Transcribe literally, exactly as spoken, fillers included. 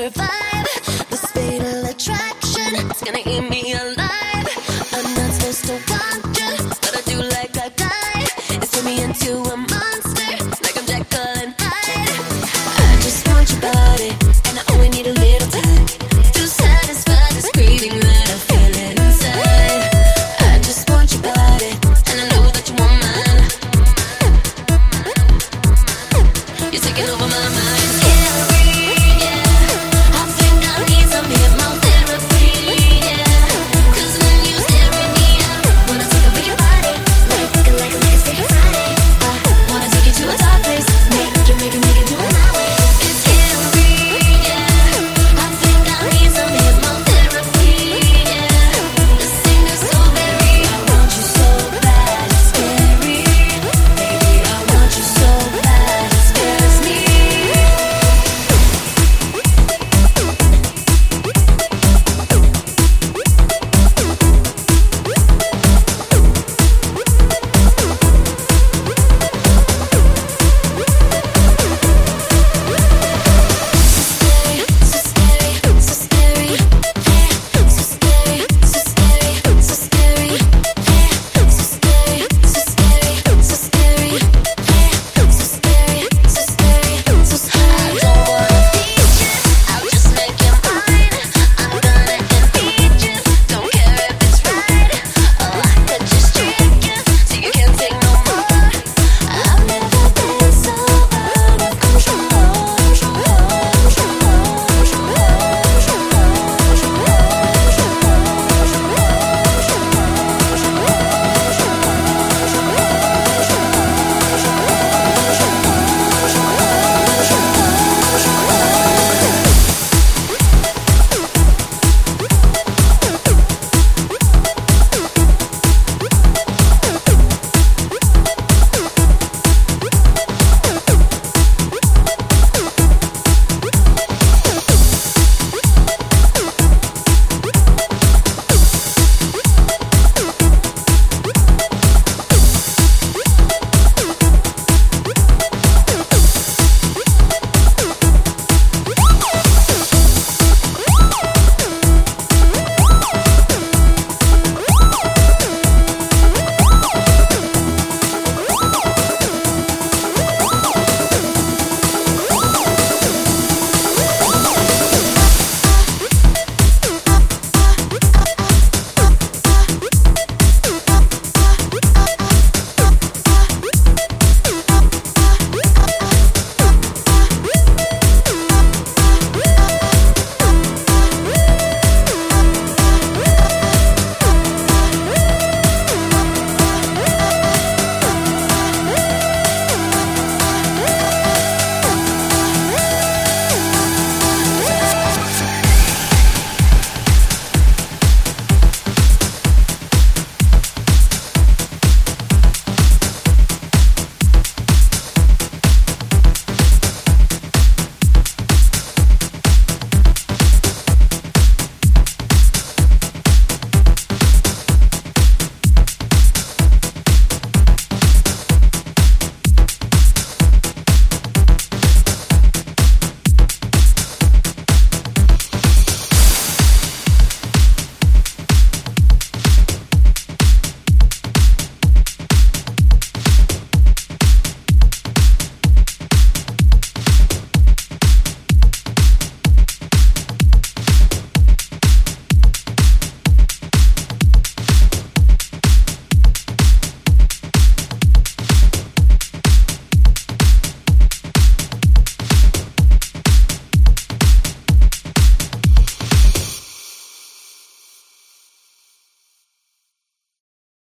survive. This fatal attraction, it's gonna eat me alive. I'm not supposed to want you, but I do like a guy. It's turn me into a monster, like I'm Jekyll and Hyde. I just want your body, and I only need a little time to satisfy this craving that I feel inside. I just want your body, and I know that you want mine. You're taking over my mind.